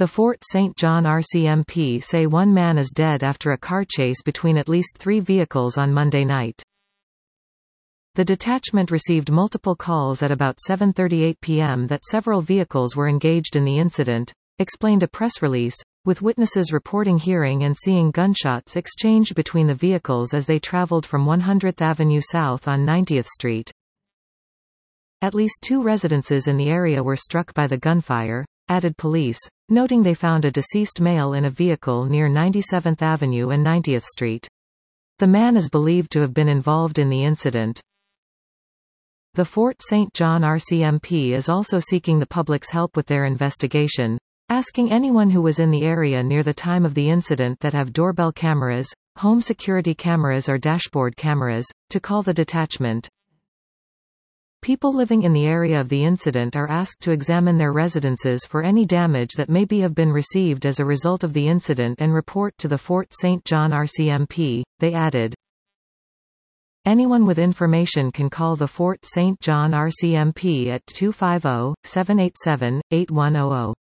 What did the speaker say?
The Fort St. John RCMP say one man is dead after a car chase between at least 3 vehicles on Monday night. The detachment received multiple calls at about 7:38 p.m. that several vehicles were engaged in the incident, explained a press release, with witnesses reporting hearing and seeing gunshots exchanged between the vehicles as they traveled from 100th Avenue South on 90th Street. At least 2 residences in the area were struck by the gunfire, added police, noting they found a deceased male in a vehicle near 97th Avenue and 90th Street. The man is believed to have been involved in the incident. The Fort St. John RCMP is also seeking the public's help with their investigation, asking anyone who was in the area near the time of the incident that have doorbell cameras, home security cameras or dashboard cameras, to call the detachment. People living in the area of the incident are asked to examine their residences for any damage that may have been received as a result of the incident and report to the Fort St. John RCMP, they added. Anyone with information can call the Fort St. John RCMP at 250-787-8100.